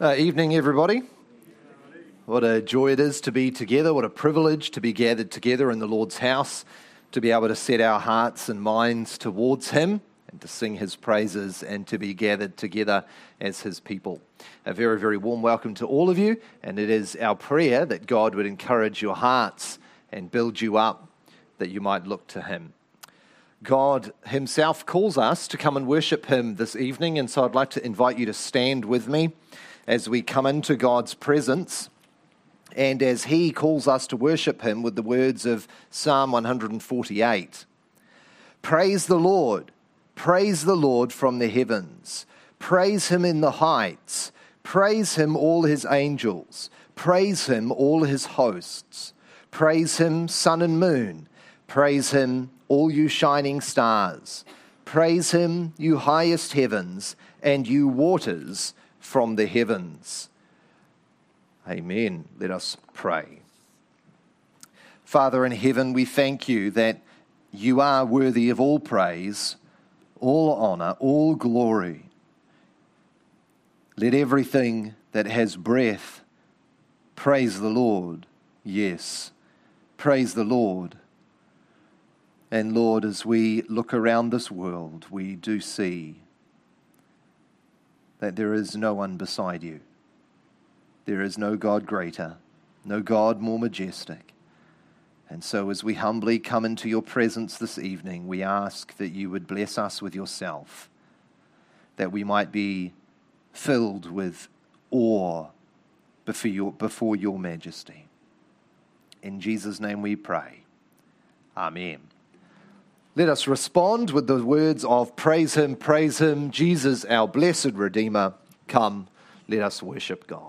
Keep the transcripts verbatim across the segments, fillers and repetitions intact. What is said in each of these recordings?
Uh, evening, everybody. What a joy it is to be together. What a privilege to be gathered together in the Lord's house, to be able to set our hearts and minds towards Him and to sing His praises and to be gathered together as His people. A very, very warm welcome to all of you, and it is our prayer that God would encourage your hearts and build you up, that you might look to Him. God Himself calls us to come and worship Him this evening, and so I'd like to invite you to stand with me as we come into God's presence and as He calls us to worship Him with the words of Psalm one forty-eight. Praise the Lord, praise the Lord from the heavens, praise Him in the heights, praise Him all His angels, praise Him all His hosts, praise Him sun and moon, praise Him all you shining stars, praise Him you highest heavens and you waters from the heavens. Amen. Let us pray. Father in heaven, we thank you that you are worthy of all praise, all honor, all glory. Let everything that has breath praise the Lord. Yes, praise the Lord. And Lord, as we look around this world, we do see that there is no one beside you. There is no God greater, no God more majestic. And so as we humbly come into your presence this evening, we ask that you would bless us with yourself, that we might be filled with awe before your, before your majesty. In Jesus' name we pray. Amen. Let us respond with the words of praise Him, praise Him, Jesus, our blessed Redeemer. Come, let us worship God.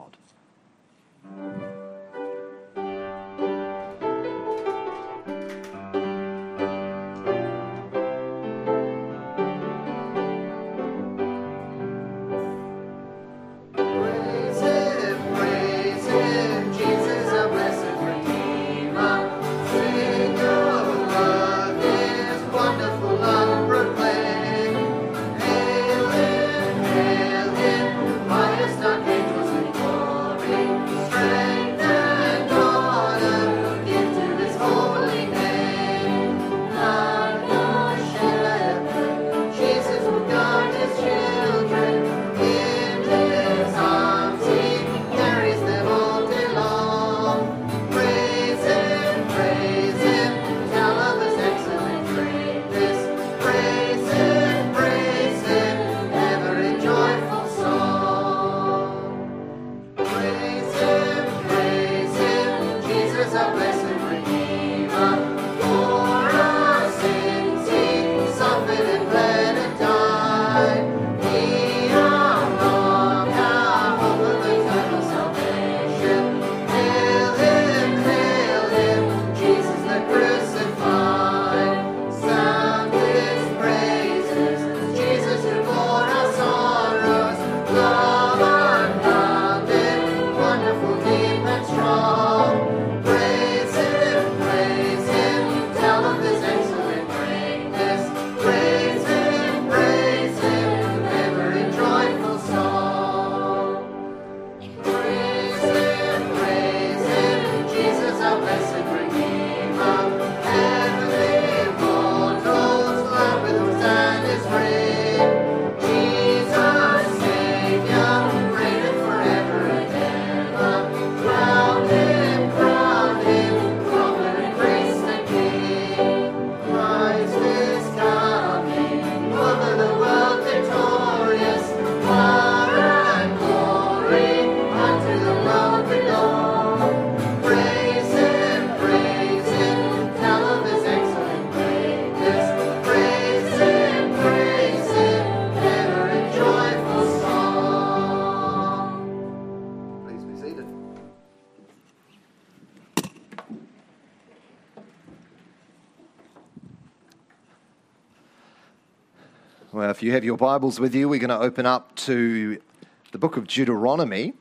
Well, if you have your Bibles with you, we're going to open up to the book of Deuteronomy.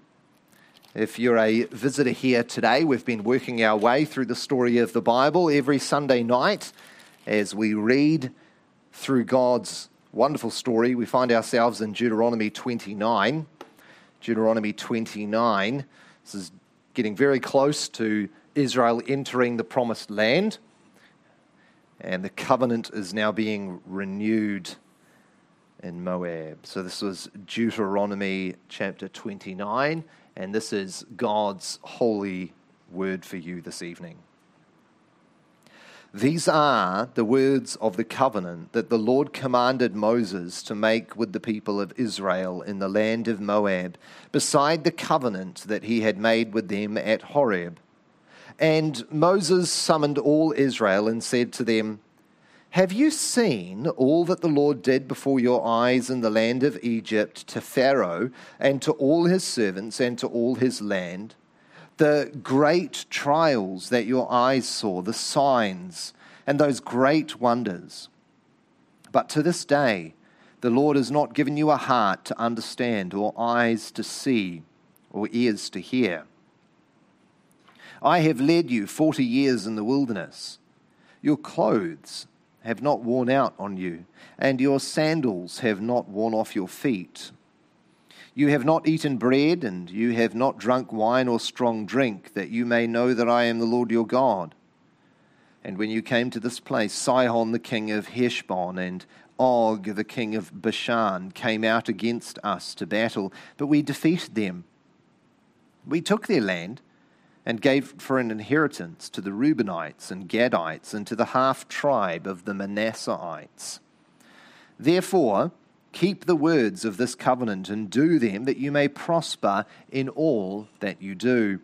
If you're a visitor here today, we've been working our way through the story of the Bible every Sunday night as we read through God's wonderful story. We find ourselves in Deuteronomy twenty-nine. Deuteronomy twenty-nine. This is getting very close to Israel entering the promised land, and the covenant is now being renewed in Moab. So this was Deuteronomy chapter twenty-nine, and this is God's holy word for you this evening. These are the words of the covenant that the Lord commanded Moses to make with the people of Israel in the land of Moab, beside the covenant that he had made with them at Horeb. And Moses summoned all Israel and said to them, "Have you seen all that the Lord did before your eyes in the land of Egypt to Pharaoh and to all his servants and to all his land? The great trials that your eyes saw, the signs, and those great wonders. But to this day, the Lord has not given you a heart to understand, or eyes to see, or ears to hear. I have led you forty years in the wilderness. Your clothes have not worn out on you, and your sandals have not worn off your feet. You have not eaten bread, and you have not drunk wine or strong drink, that you may know that I am the Lord your God. And when you came to this place, Sihon the king of Heshbon and Og the king of Bashan came out against us to battle, but we defeated them. We took their land and gave for an inheritance to the Reubenites and Gadites and to the half-tribe of the Manasseites. Therefore, keep the words of this covenant and do them, that you may prosper in all that you do.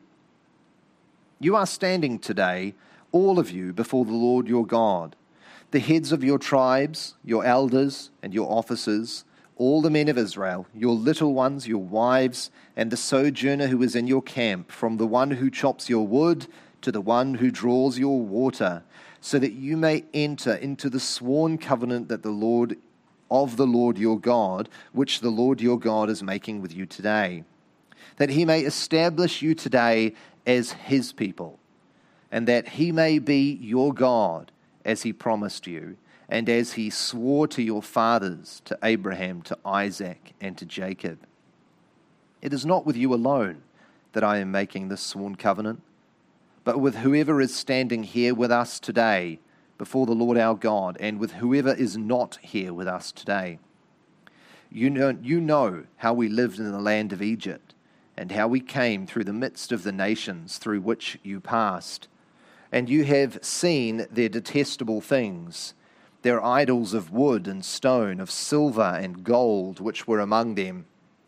You are standing today, all of you, before the Lord your God, the heads of your tribes, your elders and your officers, all the men of Israel, your little ones, your wives, and the sojourner who is in your camp, from the one who chops your wood to the one who draws your water, so that you may enter into the sworn covenant that the Lord of the Lord your God, which the Lord your God is making with you today, that he may establish you today as his people, and that he may be your God, as he promised you, and as he swore to your fathers, to Abraham, to Isaac, and to Jacob. It is not with you alone that I am making this sworn covenant, but with whoever is standing here with us today before the Lord our God, and with whoever is not here with us today. You know, you know how we lived in the land of Egypt, and how we came through the midst of the nations through which you passed. And you have seen their detestable things, their idols of wood and stone, of silver and gold, which were among them.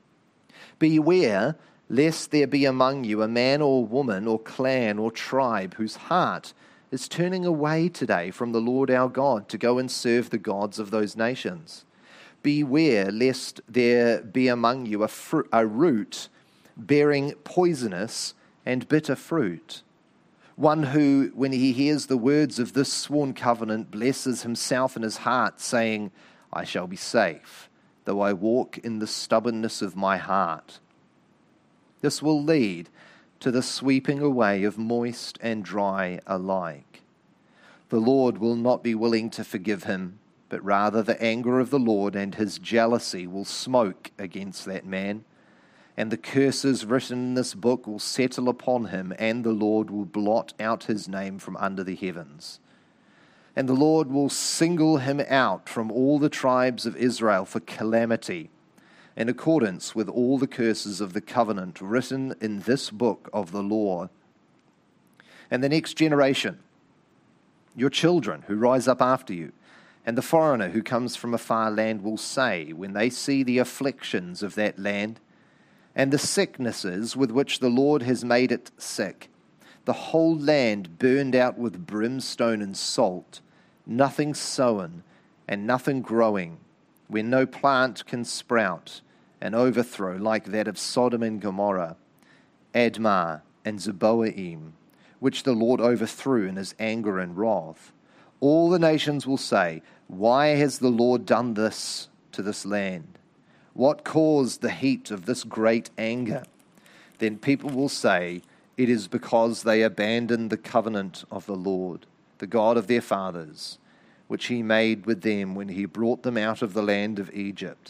Beware lest there be among you a man or woman or clan or tribe whose heart is turning away today from the Lord our God to go and serve the gods of those nations. Beware lest there be among you a, fr- a root bearing poisonous and bitter fruit, one who, when he hears the words of this sworn covenant, blesses himself in his heart, saying, I shall be safe, though I walk in the stubbornness of my heart. This will lead to the sweeping away of moist and dry alike. The Lord will not be willing to forgive him, but rather the anger of the Lord and his jealousy will smoke against that man, and the curses written in this book will settle upon him, and the Lord will blot out his name from under the heavens. And the Lord will single him out from all the tribes of Israel for calamity, in accordance with all the curses of the covenant written in this book of the law. And the next generation, your children who rise up after you, and the foreigner who comes from a far land will say, when they see the afflictions of that land, and the sicknesses with which the Lord has made it sick, the whole land burned out with brimstone and salt, nothing sown and nothing growing, where no plant can sprout, an overthrow like that of Sodom and Gomorrah, Admah and Zeboaim, which the Lord overthrew in his anger and wrath. All the nations will say, why has the Lord done this to this land? What caused the heat of this great anger? Then people will say, it is because they abandoned the covenant of the Lord, the God of their fathers, which he made with them when he brought them out of the land of Egypt,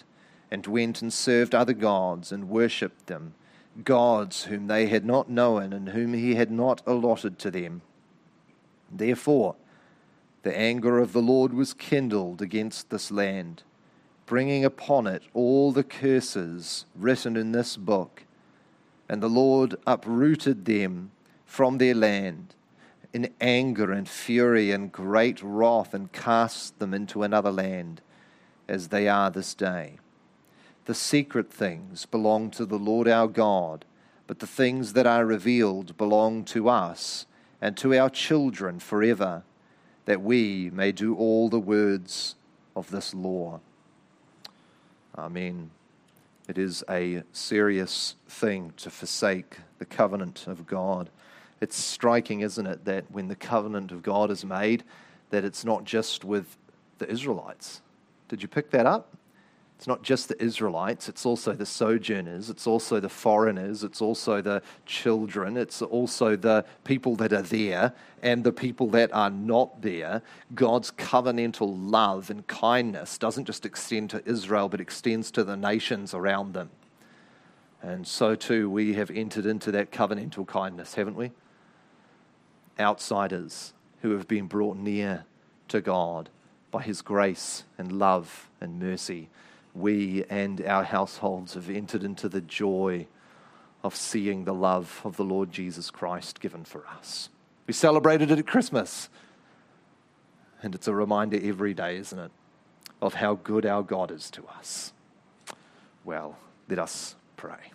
and went and served other gods and worshipped them, gods whom they had not known and whom he had not allotted to them. Therefore, the anger of the Lord was kindled against this land, bringing upon it all the curses written in this book. And the Lord uprooted them from their land in anger and fury and great wrath, and cast them into another land, as they are this day. The secret things belong to the Lord our God, but the things that are revealed belong to us and to our children forever, that we may do all the words of this law. Amen. It is a serious thing to forsake the covenant of God. It's striking, isn't it, that when the covenant of God is made, that it's not just with the Israelites. Did you pick that up? It's not just the Israelites, it's also the sojourners, it's also the foreigners, it's also the children, it's also the people that are there and the people that are not there. God's covenantal love and kindness doesn't just extend to Israel, but extends to the nations around them. And so too, we have entered into that covenantal kindness, haven't we? Outsiders who have been brought near to God by his grace and love and mercy. We and our households have entered into the joy of seeing the love of the Lord Jesus Christ given for us. We celebrated it at Christmas, and it's a reminder every day, isn't it, of how good our God is to us. Well, let us pray.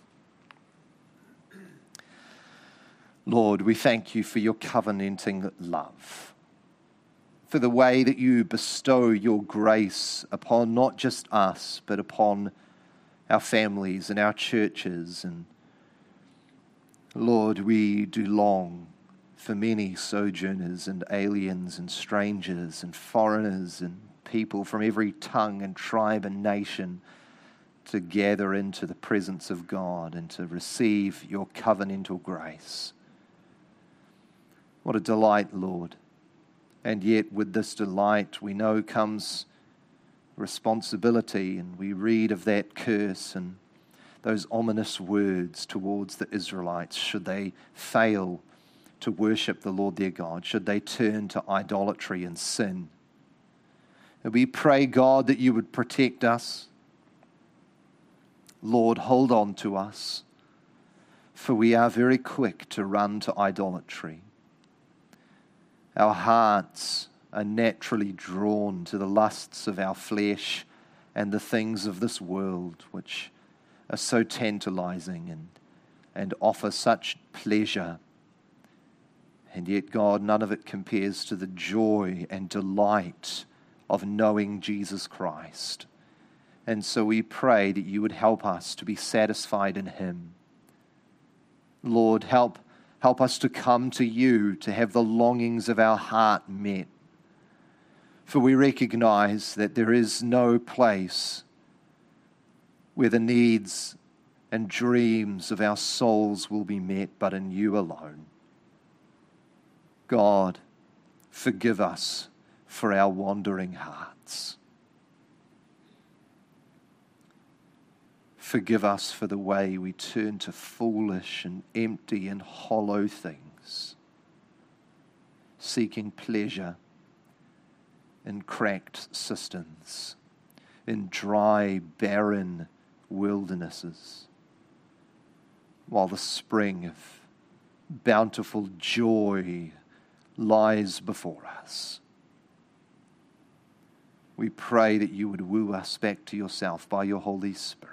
Lord, we thank you for your covenanting love, for the way that you bestow your grace upon not just us, but upon our families and our churches. And Lord, we do long for many sojourners and aliens and strangers and foreigners and people from every tongue and tribe and nation to gather into the presence of God and to receive your covenantal grace. What a delight, Lord. And yet with this delight we know comes responsibility, and we read of that curse and those ominous words towards the Israelites should they fail to worship the Lord their God, should they turn to idolatry and sin. And we pray, God, that you would protect us. Lord, hold on to us, for we are very quick to run to idolatry. Our hearts are naturally drawn to the lusts of our flesh and the things of this world, which are so tantalizing and, and offer such pleasure. And yet, God, none of it compares to the joy and delight of knowing Jesus Christ. And so we pray that you would help us to be satisfied in him. Lord, help Help us to come to you, to have the longings of our heart met. For we recognize that there is no place where the needs and dreams of our souls will be met but in you alone. God, forgive us for our wandering hearts. Forgive us for the way we turn to foolish and empty and hollow things, seeking pleasure in cracked cisterns, in dry, barren wildernesses, while the spring of bountiful joy lies before us. We pray that you would woo us back to yourself by your Holy Spirit.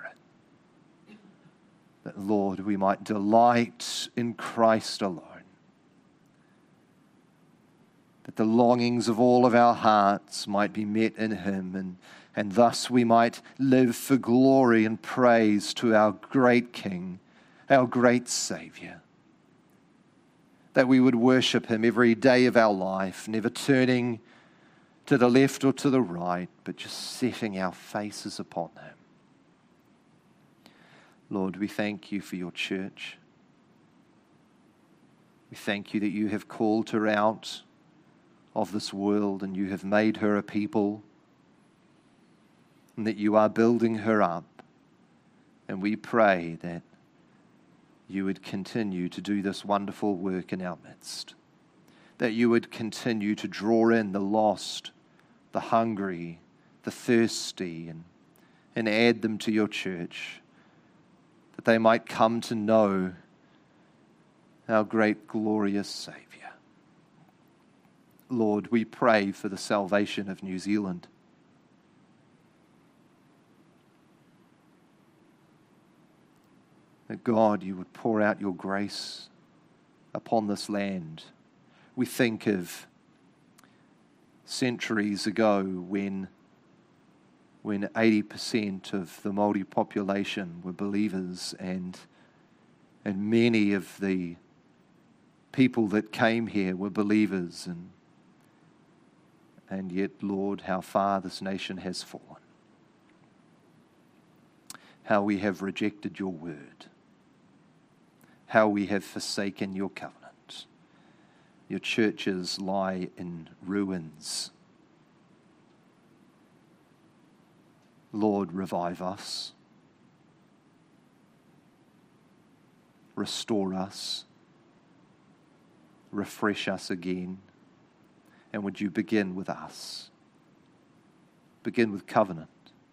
That, Lord, we might delight in Christ alone. That the longings of all of our hearts might be met in him, and, and thus we might live for glory and praise to our great King, our great Savior. That we would worship him every day of our life, never turning to the left or to the right, but just setting our faces upon him. Lord, we thank you for your church. We thank you that you have called her out of this world and you have made her a people, and that you are building her up And we pray that you would continue to do this wonderful work in our midst, that you would continue to draw in the lost, the hungry, the thirsty, and, and add them to your church, that they might come to know our great, glorious Saviour. Lord, we pray for the salvation of New Zealand. That God, you would pour out your grace upon this land. We think of centuries ago when, when eighty percent of the Māori population were believers, and, and many of the people that came here were believers, and, and yet, Lord, how far this nation has fallen. How we have rejected your word. How we have forsaken your covenant. Your churches lie in ruins. Lord, revive us. Restore us. Refresh us again. And would you begin with us? Begin with covenant.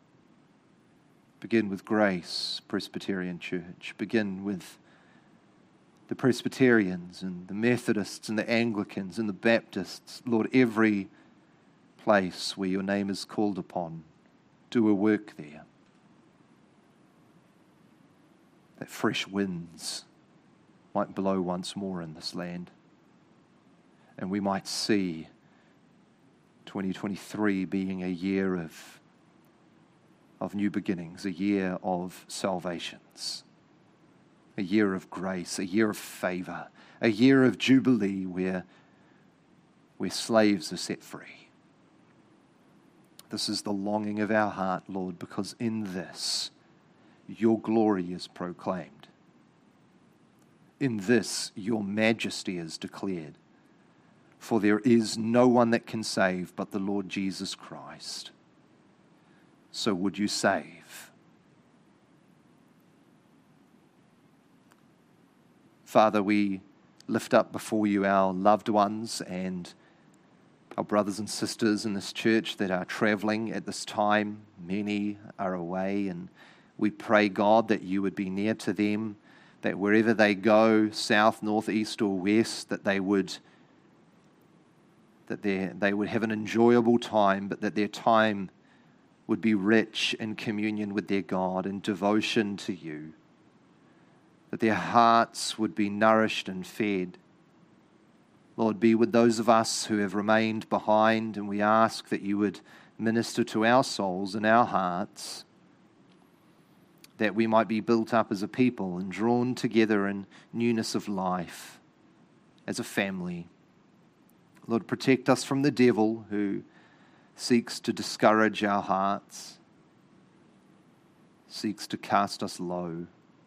Begin with Grace Presbyterian Church. Begin with the Presbyterians and the Methodists and the Anglicans and the Baptists. Lord, every place where your name is called upon, do a work there. That fresh winds might blow once more in this land. And we might see twenty twenty-three being a year of, of new beginnings, a year of salvations. A year of grace, a year of favor, a year of jubilee where, where slaves are set free. This is the longing of our heart, Lord, because in this, your glory is proclaimed. In this, your majesty is declared. For there is no one that can save but the Lord Jesus Christ. So would you save? Father, we lift up before you our loved ones and our brothers and sisters in this church that are traveling at this time. Many are away, and we pray, God, that you would be near to them, that wherever they go, south, north, east, or west, that they would that they, they would have an enjoyable time, but that their time would be rich in communion with their God and devotion to you. That their hearts would be nourished and fed. Lord, be with those of us who have remained behind, and we ask that you would minister to our souls and our hearts, that we might be built up as a people and drawn together in newness of life, as a family. Lord, protect us from the devil who seeks to discourage our hearts, seeks to cast us low.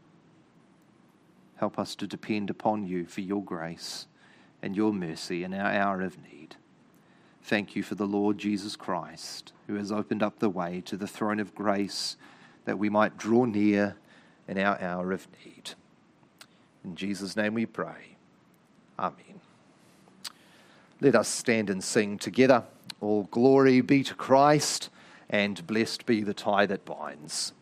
Help us to depend upon you for your grace and your mercy in our hour of need. Thank you for the Lord Jesus Christ, who has opened up the way to the throne of grace that we might draw near in our hour of need. In Jesus' name we pray. Amen. Let us stand and sing together. All glory be to Christ, and blessed be the tie that binds.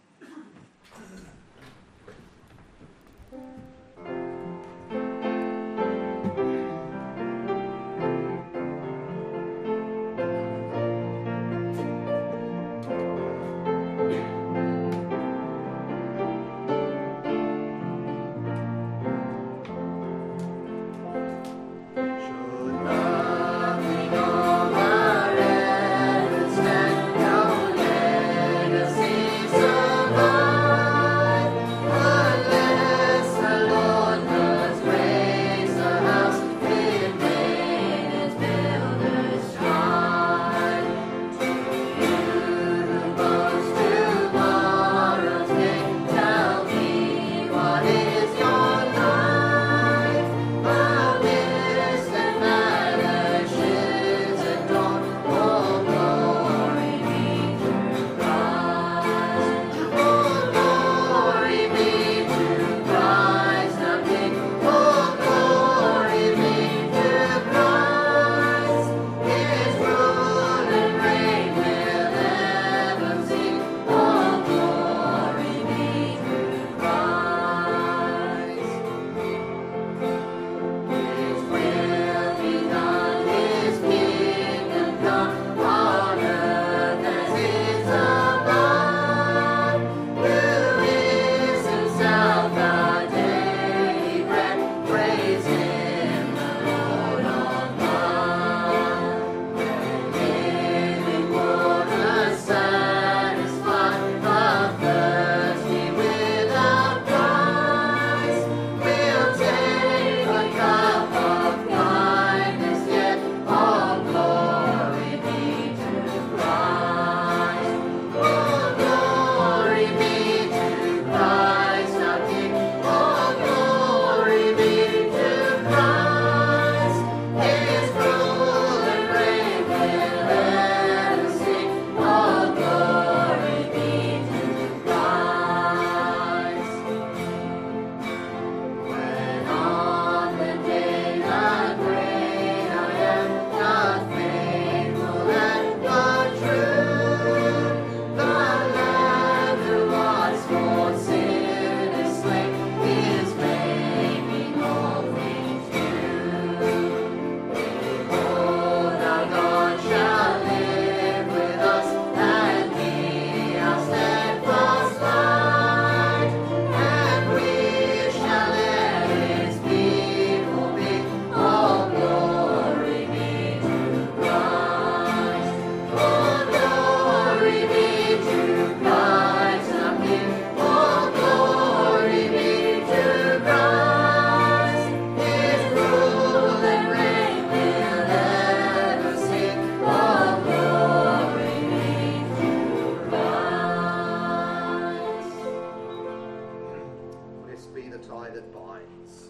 Nothing on my earth stand, no legacy. tie that binds.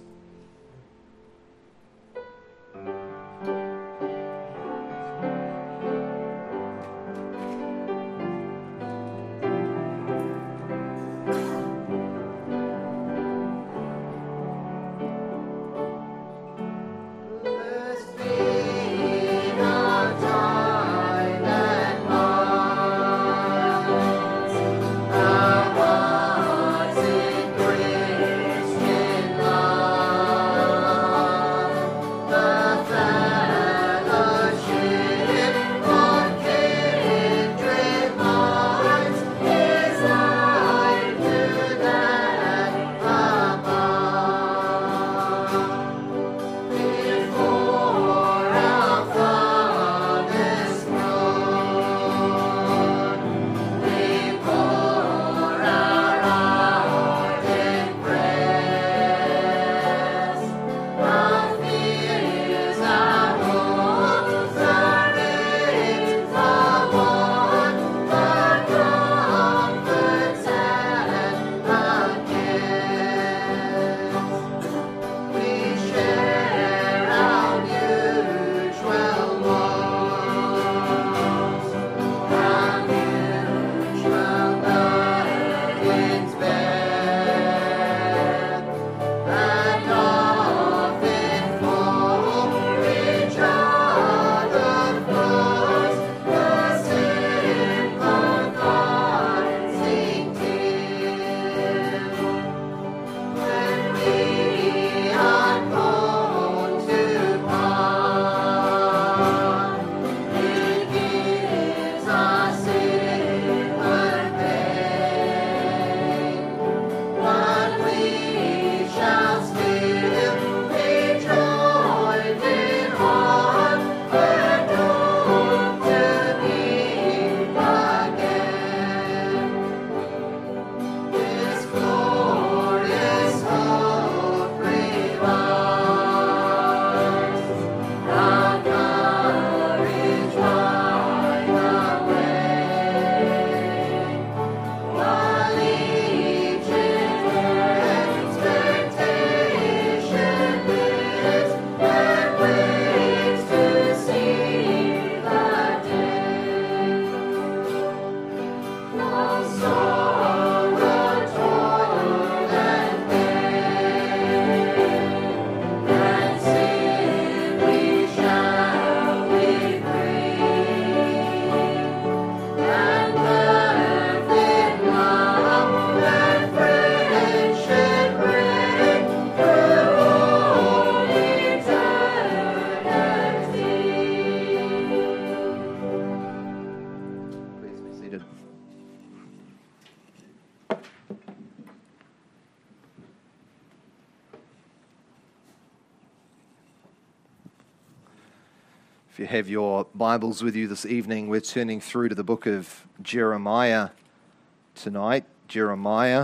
If you have your Bibles with you this evening, we're turning through to the book of Jeremiah tonight. Jeremiah.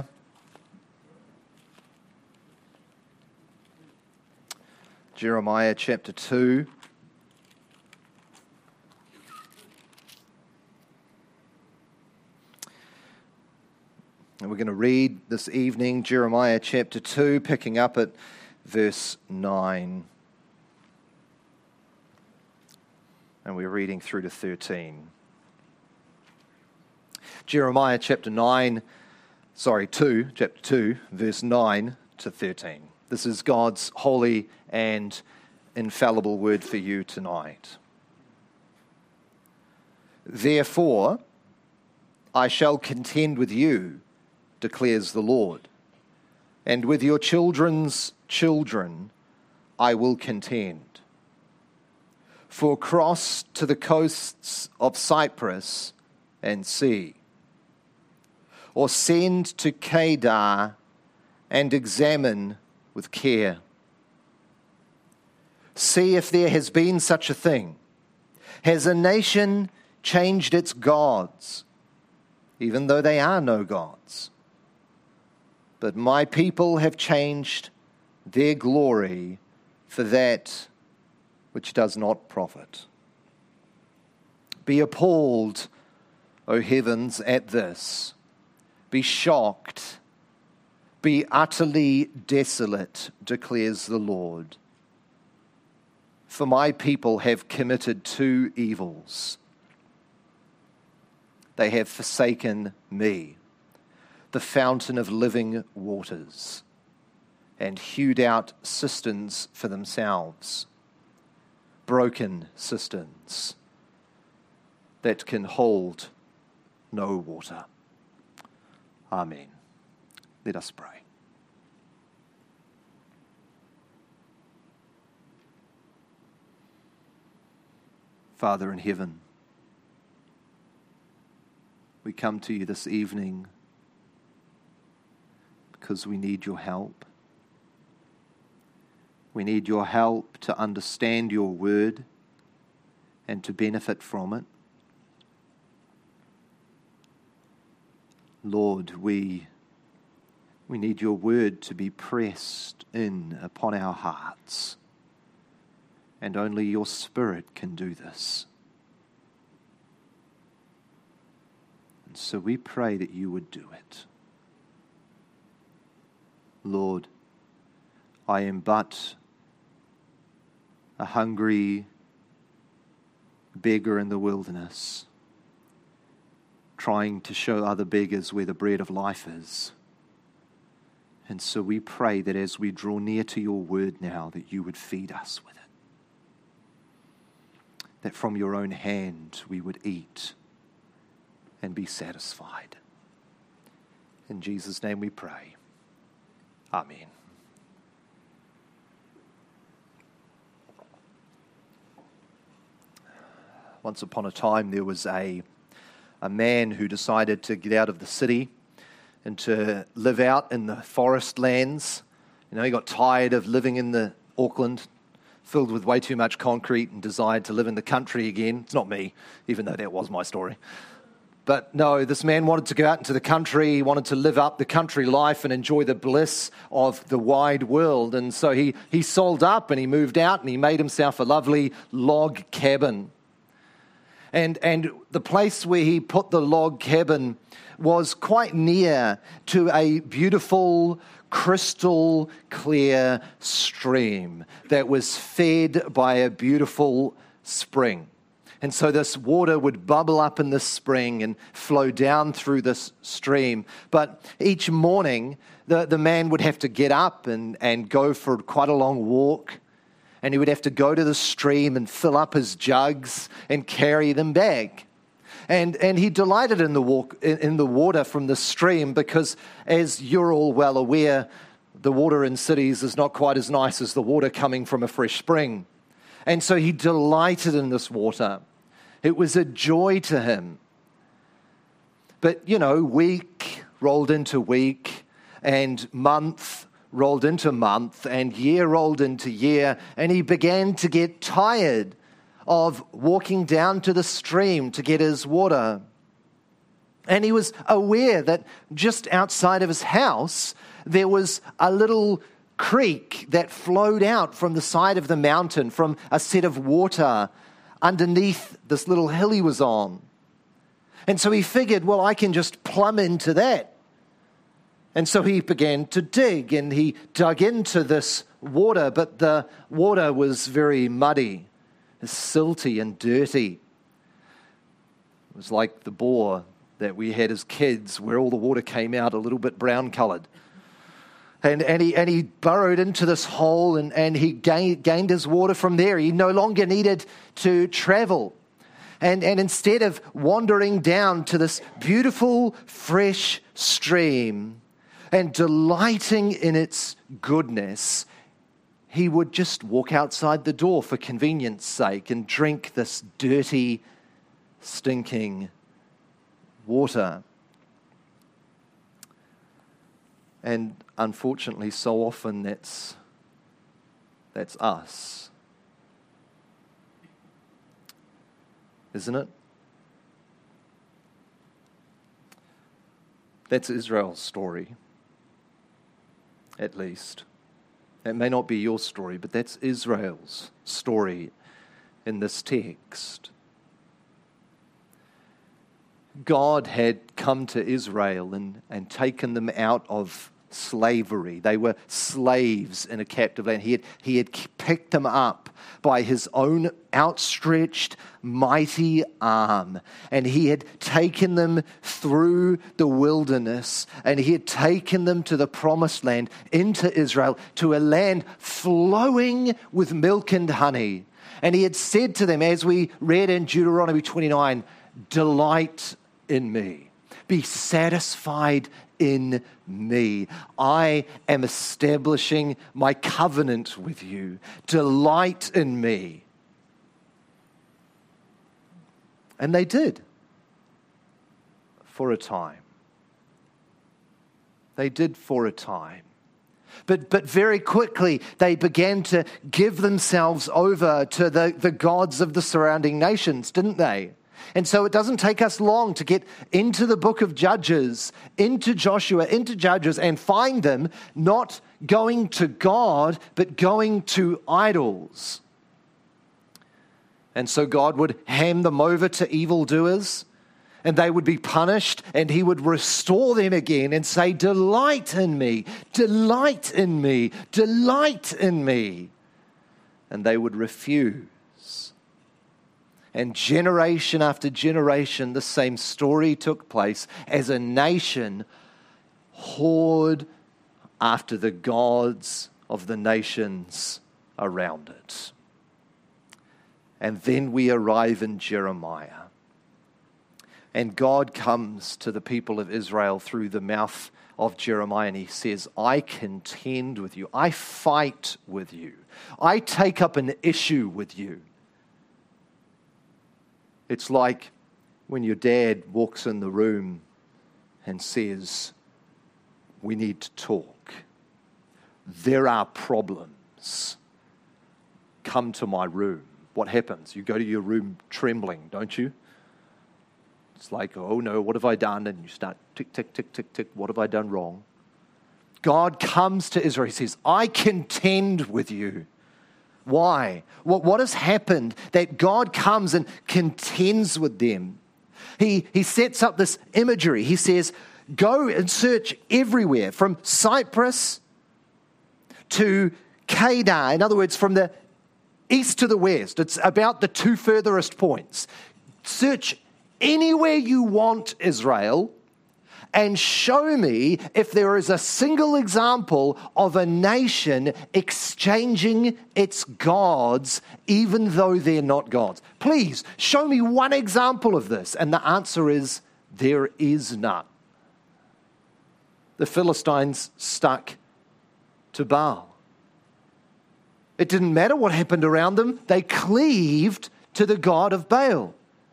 Jeremiah chapter two. And we're going to read this evening Jeremiah chapter two, picking up at verse nine. And we're reading through to thirteen. Jeremiah chapter nine, sorry, two, chapter two, verse nine to thirteen. This is God's holy and infallible word for you tonight. Therefore, I shall contend with you, declares the Lord, and with your children's children I will contend. For cross to the coasts of Cyprus and see, or send to Kedar and examine with care. See if there has been such a thing. Has a nation changed its gods, even though they are no gods? But my people have changed their glory for that which does not profit. Be appalled, O heavens, at this. Be shocked, be utterly desolate, declares the Lord. For my people have committed two evils. They have forsaken me, the fountain of living waters, and hewed out cisterns for themselves, broken cisterns that can hold no water. Amen. Let us pray. Father in heaven, we come to you this evening because we need your help. We need your help to understand your word and to benefit from it. Lord, we, we need your word to be pressed in upon our hearts. And only your Spirit can do this. And so we pray that you would do it. Lord, I am but a hungry beggar in the wilderness, trying to show other beggars where the bread of life is. And so we pray that as we draw near to your word now, that you would feed us with it. That from your own hand we would eat and be satisfied. In Jesus' name we pray. Amen. Once upon a time there was a, a man who decided to get out of the city and to live out in the forest lands. You know, he got tired of living in the Auckland, filled with way too much concrete, and desired to live in the country again. It's not me, even though that was my story. But no, this man wanted to go out into the country. He wanted to live up the country life and enjoy the bliss of the wide world. And so he, he sold up and he moved out and he made himself a lovely log cabin. And, and the place where he put the log cabin was quite near to a beautiful, crystal clear stream that was fed by a beautiful spring. And so this water would bubble up in the spring and flow down through this stream. But each morning, the, the man would have to get up and, and go for quite a long walk. And he would have to go to the stream and fill up his jugs and carry them back. And and he delighted in the walk in, in the water from the stream because, as you're all well aware, the water in cities is not quite as nice as the water coming from a fresh spring. And so he delighted in this water. It was a joy to him. But, you know, week rolled into week, and month rolled into month, and year rolled into year, and he began to get tired of walking down to the stream to get his water. And he was aware that just outside of his house, there was a little creek that flowed out from the side of the mountain, from a set of water underneath this little hill he was on. And so he figured, well, I can just plumb into that. And so he began to dig, and he dug into this water, but the water was very muddy, silty and dirty. It was like the bore that we had as kids, where all the water came out a little bit brown-coloured. And, and, he, and he burrowed into this hole, and, and he gained, gained his water from there. He no longer needed to travel. And, and instead of wandering down to this beautiful, fresh stream and delighting in its goodness, he would just walk outside the door for convenience sake and drink this dirty, stinking water. And unfortunately, so often that's that's us, isn't it? That's Israel's story, at least. It may not be your story, but that's Israel's story in this text. God had come to Israel and, and taken them out of slavery. They were slaves in a captive land. He had, he had picked them up by his own outstretched, mighty arm. And he had taken them through the wilderness, and he had taken them to the promised land, into Israel, to a land flowing with milk and honey. And he had said to them, as we read in Deuteronomy twenty-nine, delight in me. Be satisfied in me. I am establishing my covenant with you. Delight in me. And they did. For a time. They did for a time. But but very quickly, they began to give themselves over to the, the gods of the surrounding nations, didn't they? And so it doesn't take us long to get into the book of Judges, into Joshua, into Judges, and find them not going to God, but going to idols. And so God would hand them over to evildoers, and they would be punished, and he would restore them again and say, delight in me, delight in me, delight in me. And they would refuse. And generation after generation, the same story took place as a nation whored after the gods of the nations around it. And then we arrive in Jeremiah. And God comes to the people of Israel through the mouth of Jeremiah, and he says, I contend with you. I fight with you. I take up an issue with you. It's like when your dad walks in the room and says, we need to talk. There are problems. Come to my room. What happens? You go to your room trembling, don't you? It's like, oh no, what have I done? And you start tick, tick, tick, tick, tick. What have I done wrong? God comes to Israel. He says, I contend with you. Why? What, what has happened that God comes and contends with them? He, he sets up this imagery. He says, go and search everywhere, from Cyprus to Kedar. In other words, from the east to the west. It's about the two furthest points. Search anywhere you want, Israel, and show me if there is a single example of a nation exchanging its gods, even though they're not gods. Please, show me one example of this. And the answer is, there is none. The Philistines stuck to Baal. It didn't matter what happened around them. They cleaved to the god of Baal.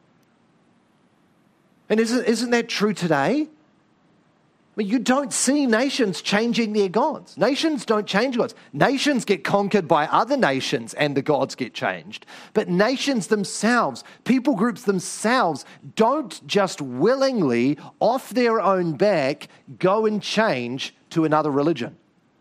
And isn't, isn't that true today? I mean, you don't see nations changing their gods. Nations don't change gods. Nations get conquered by other nations and the gods get changed. But nations themselves, people groups themselves, don't just willingly, off their own back, go and change to another religion.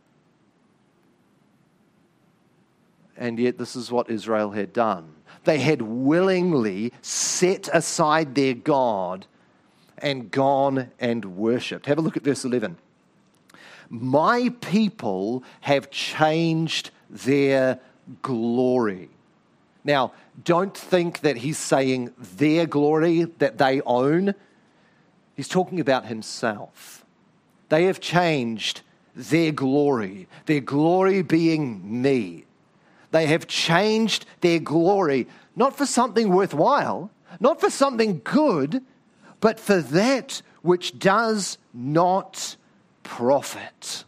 And yet this is what Israel had done. They had willingly set aside their God and gone and worshipped. Have a look at verse eleven. My people have changed their glory. Now, don't think that he's saying their glory that they own. He's talking about himself. They have changed their glory, their glory being me. They have changed their glory, not for something worthwhile, not for something good, but for that which does not profit.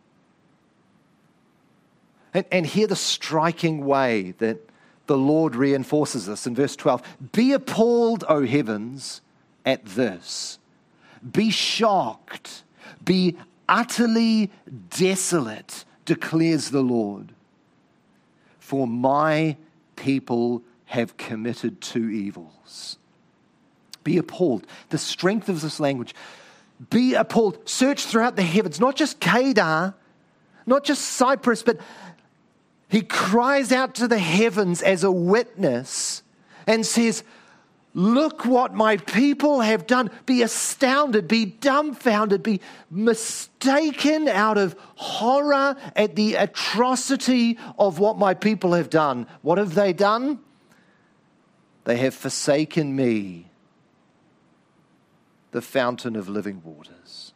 And, and hear the striking way that the Lord reinforces this in verse twelve. Be appalled, O heavens, at this. Be shocked. Be utterly desolate, declares the Lord. For my people have committed two evils. Be appalled. The strength of this language. Be appalled. Search throughout the heavens, not just Kedar, not just Cyprus, but he cries out to the heavens as a witness and says, Look what my people have done. Be astounded, be dumbfounded, be mistaken out of horror at the atrocity of what my people have done. What have they done? They have forsaken me, the fountain of living waters,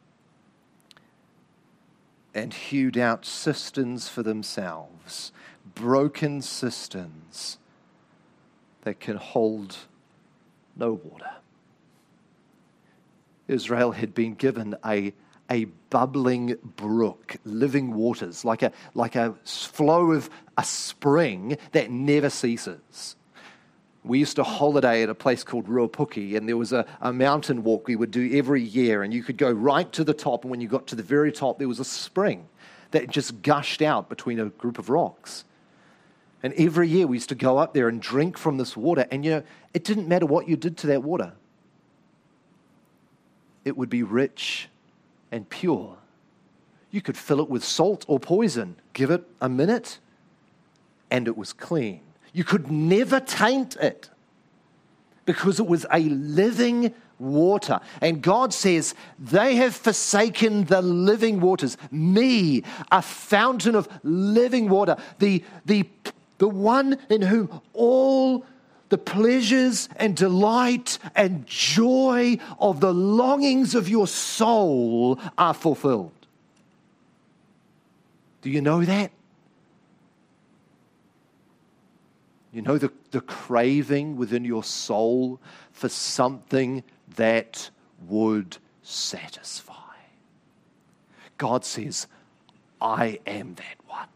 and hewed out cisterns for themselves, broken cisterns that can hold no water. Israel had been given a, a bubbling brook, living waters, like a, like a flow of a spring that never ceases. We used to holiday at a place called Ruapuki, and there was a, a mountain walk we would do every year, and you could go right to the top, and when you got to the very top, there was a spring that just gushed out between a group of rocks. And every year we used to go up there and drink from this water. And, you know, it didn't matter what you did to that water. It would be rich and pure. You could fill it with salt or poison. Give it a minute, and it was clean. You could never taint it because it was a living water. And God says, they have forsaken the living waters. Me, a fountain of living water. The, the The one in whom all the pleasures and delight and joy of the longings of your soul are fulfilled. Do you know that? You know the, the craving within your soul for something that would satisfy. God says, I am that one.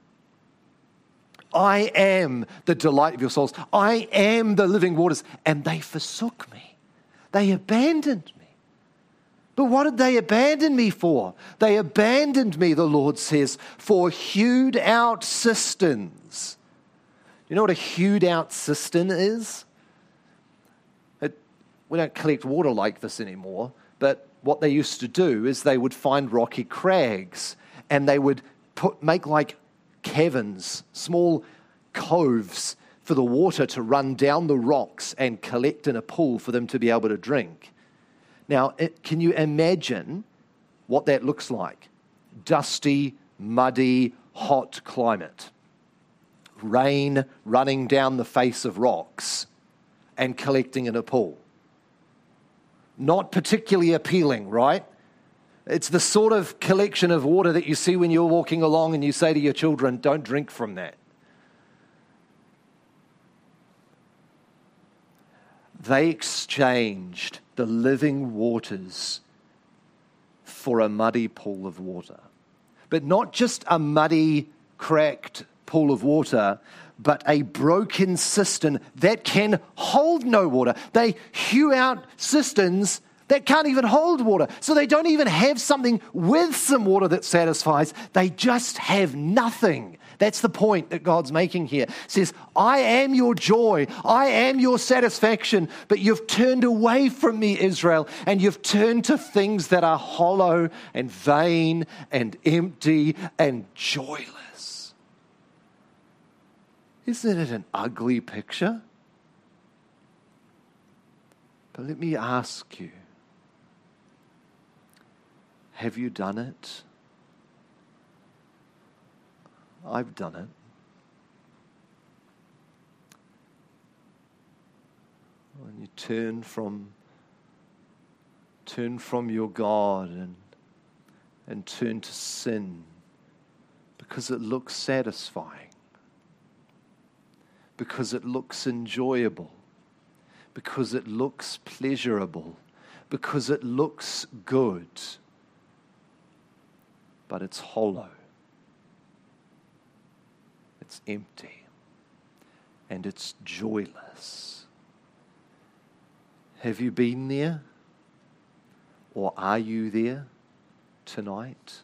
I am the delight of your souls. I am the living waters. And they forsook me. They abandoned me. But what did they abandon me for? They abandoned me, the Lord says, for hewed out cisterns. You know what a hewed out cistern is? It, we don't collect water like this anymore, but what they used to do is they would find rocky crags and they would put make like caverns, small coves for the water to run down the rocks and collect in a pool for them to be able to drink. Now, it, can you imagine what that looks like? Dusty, muddy, hot climate. Rain running down the face of rocks and collecting in a pool. Not particularly appealing, right? It's the sort of collection of water that you see when you're walking along and you say to your children, don't drink from that. They exchanged the living waters for a muddy pool of water. But not just a muddy, cracked pool of water, but a broken cistern that can hold no water. They hew out cisterns that can't even hold water. So they don't even have something with some water that satisfies. They just have nothing. That's the point that God's making here. He says, I am your joy. I am your satisfaction. But you've turned away from me, Israel, and you've turned to things that are hollow and vain and empty and joyless. Isn't it an ugly picture? But let me ask you, have you done it? I've done it. When you turn from turn from your God and and turn to sin because it looks satisfying, because it looks enjoyable, because it looks pleasurable, because it looks good, but it's hollow. It's empty and it's joyless. Have you been there? Or are you there tonight?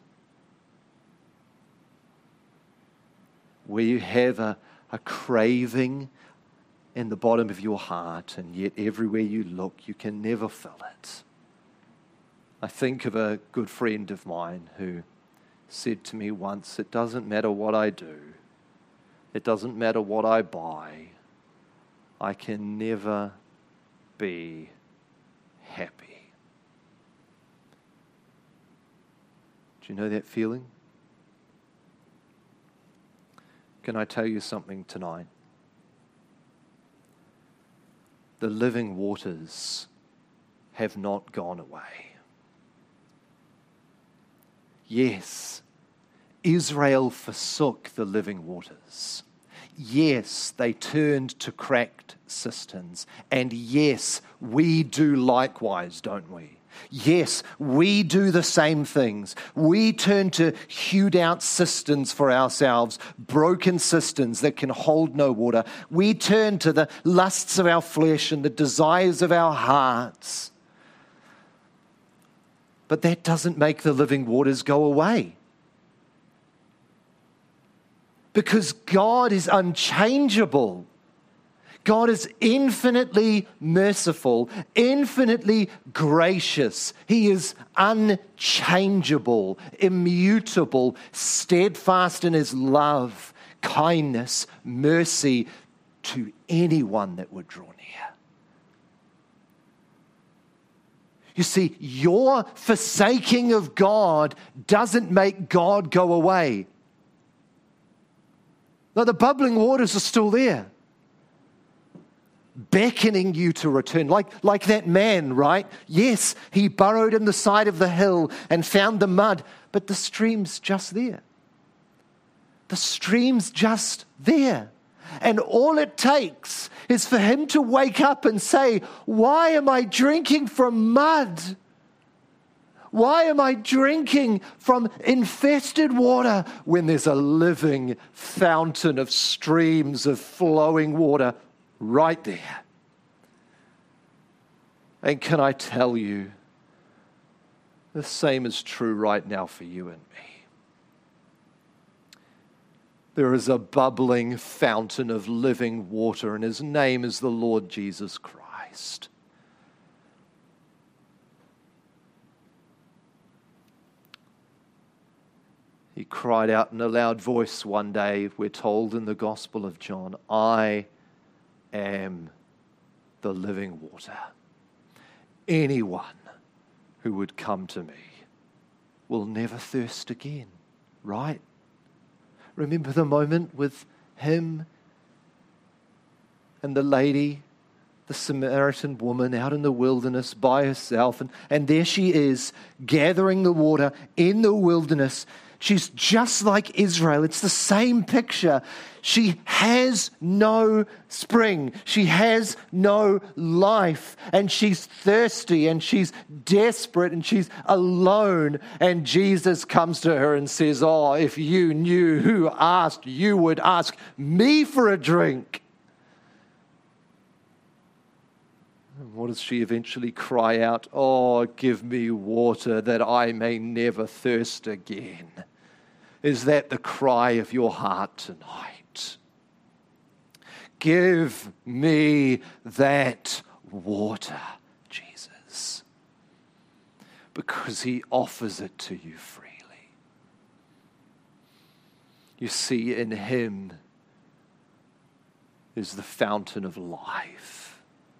Where you have a, a craving in the bottom of your heart, and yet everywhere you look, you can never fill it. I think of a good friend of mine who said to me once, it doesn't matter what I do. It doesn't matter what I buy. I can never be happy. Do you know that feeling? Can I tell you something tonight? The living waters have not gone away. Yes, Israel forsook the living waters. Yes, they turned to cracked cisterns. And yes, we do likewise, don't we? Yes, we do the same things. We turn to hewed out cisterns for ourselves, broken cisterns that can hold no water. We turn to the lusts of our flesh and the desires of our hearts. But that doesn't make the living waters go away. Because God is unchangeable. God is infinitely merciful, infinitely gracious. He is unchangeable, immutable, steadfast in his love, kindness, mercy to anyone that would draw near. You see, your forsaking of God doesn't make God go away. No, the bubbling waters are still there, beckoning you to return. Like, like that man, right? Yes, he burrowed in the side of the hill and found the mud, but the stream's just there. The stream's just there. And all it takes is for him to wake up and say, why am I drinking from mud? Why am I drinking from infested water when there's a living fountain of streams of flowing water right there? And can I tell you, the same is true right now for you and me. There is a bubbling fountain of living water, and his name is the Lord Jesus Christ. He cried out in a loud voice one day, we're told in the Gospel of John, I am the living water. Anyone who would come to me will never thirst again, right? Remember the moment with him and the lady, the Samaritan woman out in the wilderness by herself, and, and there she is gathering the water in the wilderness. She's just like Israel. It's the same picture. She has no spring. She has no life. And she's thirsty and she's desperate and she's alone. And Jesus comes to her and says, oh, if you knew who asked, you would ask me for a drink. And what does she eventually cry out? Oh, give me water that I may never thirst again. Is that the cry of your heart tonight? Give me that water, Jesus, because he offers it to you freely. You see, in him is the fountain of life.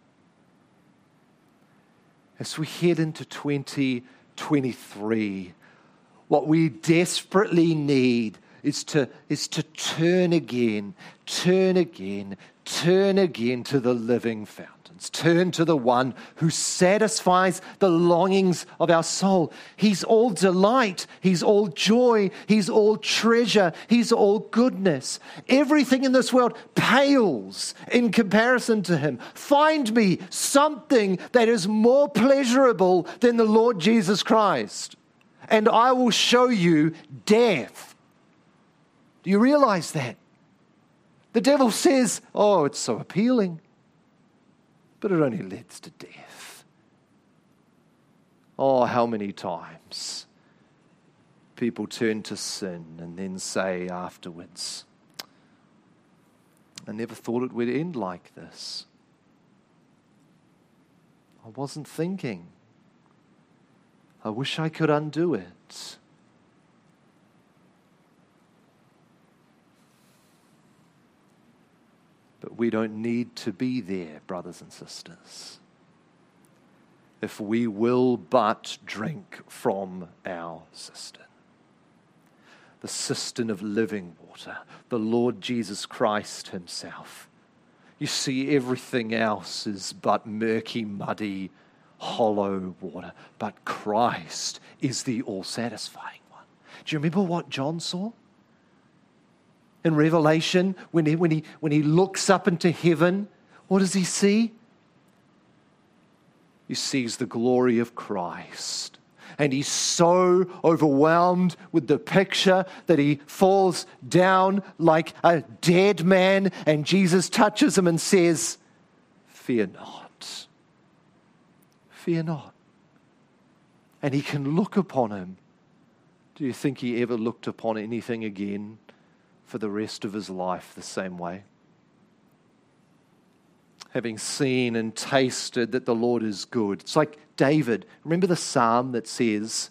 As we head into twenty twenty-three, what we desperately need is to, is to turn again, turn again, turn again to the living fountains. Turn to the one who satisfies the longings of our soul. He's all delight. He's all joy. He's all treasure. He's all goodness. Everything in this world pales in comparison to him. Find me something that is more pleasurable than the Lord Jesus Christ, and I will show you death. Do you realize that? The devil says, oh, it's so appealing, but it only leads to death. Oh, how many times people turn to sin and then say afterwards, I never thought it would end like this. I wasn't thinking. I wish I could undo it. But we don't need to be there, brothers and sisters. if we will but drink from our cistern. The cistern of living water, the Lord Jesus Christ himself. You see, everything else is but murky, muddy, hollow water, but Christ is the all-satisfying one. Do you remember what John saw? In Revelation, when he, when he, when he looks up into heaven, what does he see? He sees the glory of Christ. And he's so overwhelmed with the picture that he falls down like a dead man, and Jesus touches him and says, "Fear not. Fear not." And he can look upon him. Do you think he ever looked upon anything again for the rest of his life the same way? Having seen and tasted that the Lord is good. It's like David. Remember the psalm that says,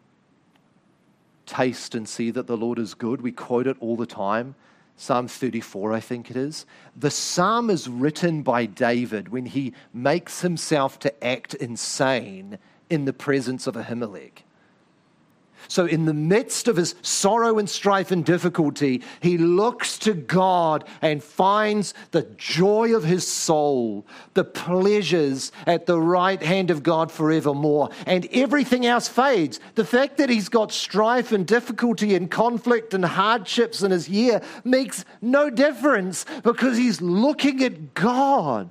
"Taste and see that the Lord is good"? We quote it all the time. Psalm thirty-four, I think it is. The psalm is written by David when he makes himself to act insane in the presence of Ahimelech. So in the midst of his sorrow and strife and difficulty, he looks to God and finds the joy of his soul, the pleasures at the right hand of God forevermore, and everything else fades. The fact that he's got strife and difficulty and conflict and hardships in his year makes no difference because he's looking at God.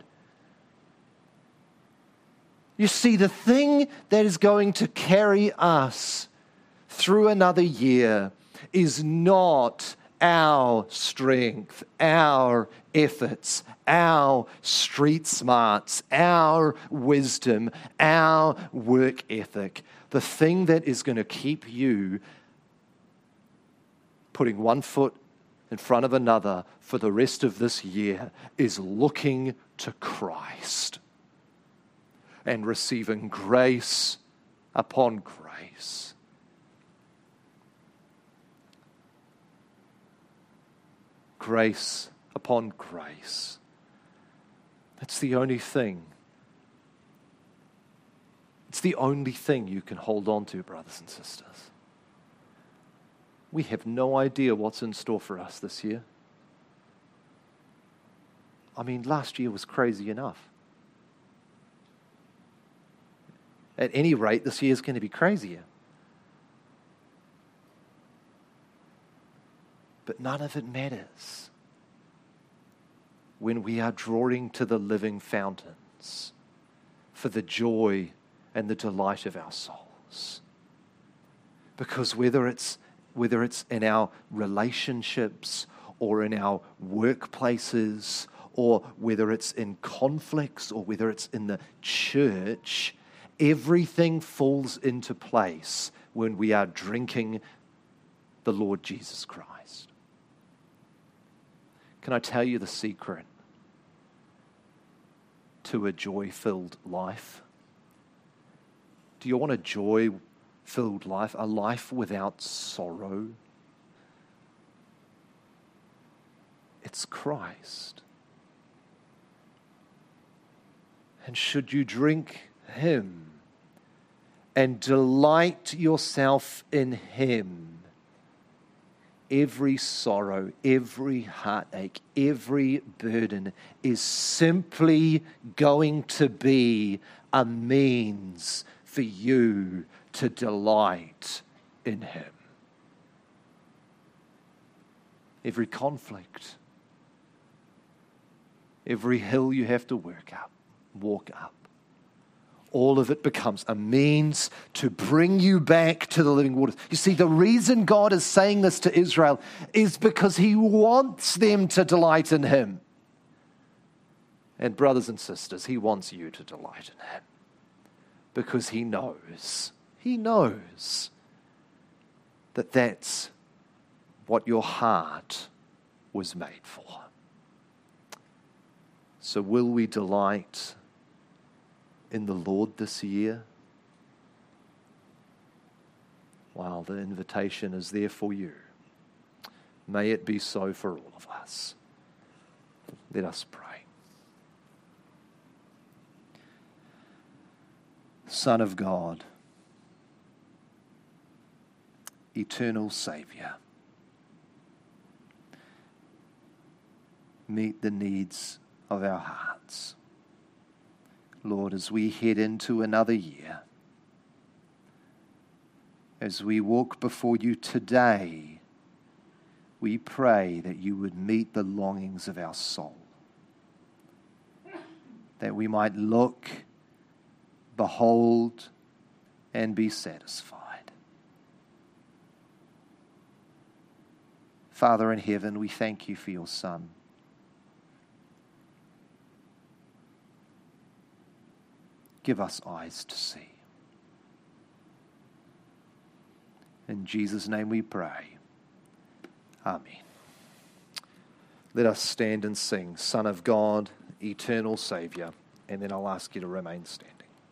You see, the thing that is going to carry us through another year is not our strength, our efforts, our street smarts, our wisdom, our work ethic. The thing that is going to keep you putting one foot in front of another for the rest of this year is looking to Christ and receiving grace upon grace. Grace upon grace. That's the only thing. It's the only thing you can hold on to, brothers and sisters. We have no idea what's in store for us this year. I mean, last year was crazy enough. At any rate, this year is going to be crazier. But none of it matters when we are drawing to the living fountains for the joy and the delight of our souls. Because whether it's whether it's in our relationships or in our workplaces or whether it's in conflicts or whether it's in the church, everything falls into place when we are drinking the Lord Jesus Christ. Can I tell you the secret to a joy-filled life? Do you want a joy-filled life, a life without sorrow? It's Christ. And should you drink him and delight yourself in him, every sorrow, every heartache, every burden is simply going to be a means for you to delight in him. Every conflict, every hill you have to work up, walk up, all of it becomes a means to bring you back to the living waters. You see, the reason God is saying this to Israel is because he wants them to delight in him. And brothers and sisters, he wants you to delight in him because he knows, he knows that that's what your heart was made for. So will we delight in the Lord this year? Wow, the invitation is there for you. May it be so for all of us. Let us pray. Son of God, eternal Saviour, meet the needs of our hearts. Lord, as we head into another year, as we walk before you today, we pray that you would meet the longings of our soul, that we might look, behold, and be satisfied. Father in heaven, we thank you for your Son. Give us eyes to see. In Jesus' name we pray. Amen. Let us stand and sing, Son of God, eternal Saviour, and then I'll ask you to remain standing.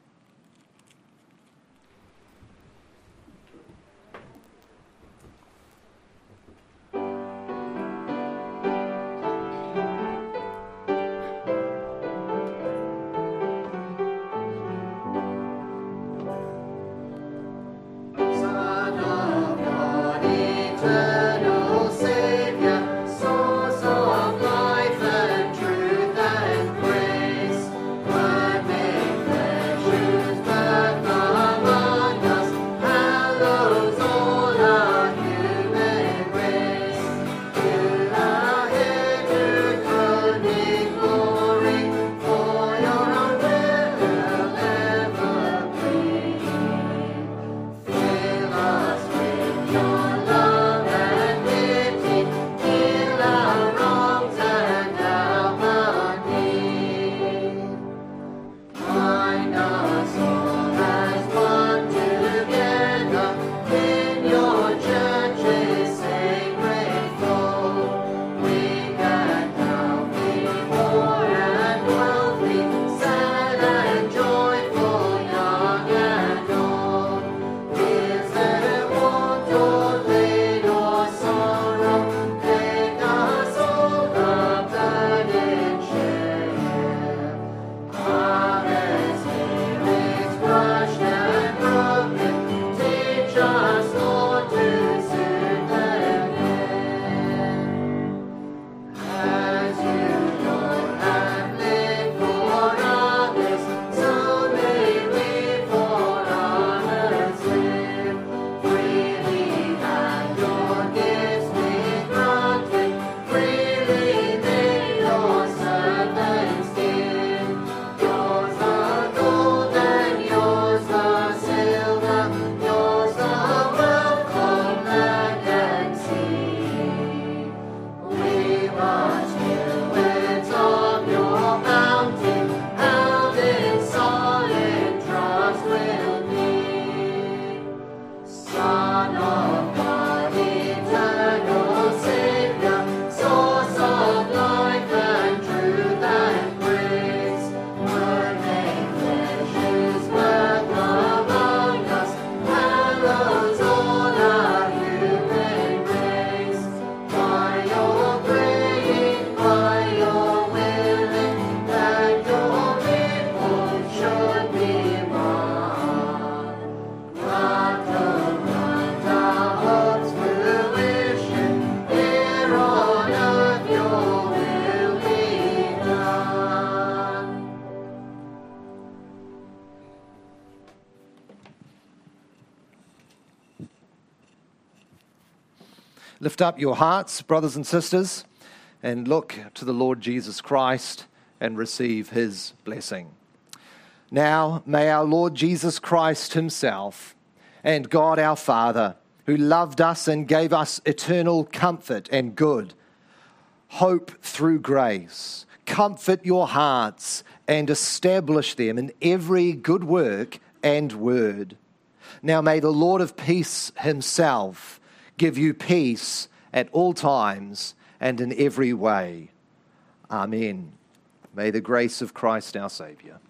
Lift up your hearts, brothers and sisters, and look to the Lord Jesus Christ and receive his blessing. Now may our Lord Jesus Christ himself and God our Father, who loved us and gave us eternal comfort and good, hope through grace, comfort your hearts and establish them in every good work and word. Now may the Lord of peace himself give you peace at all times and in every way. Amen. May the grace of Christ our Saviour,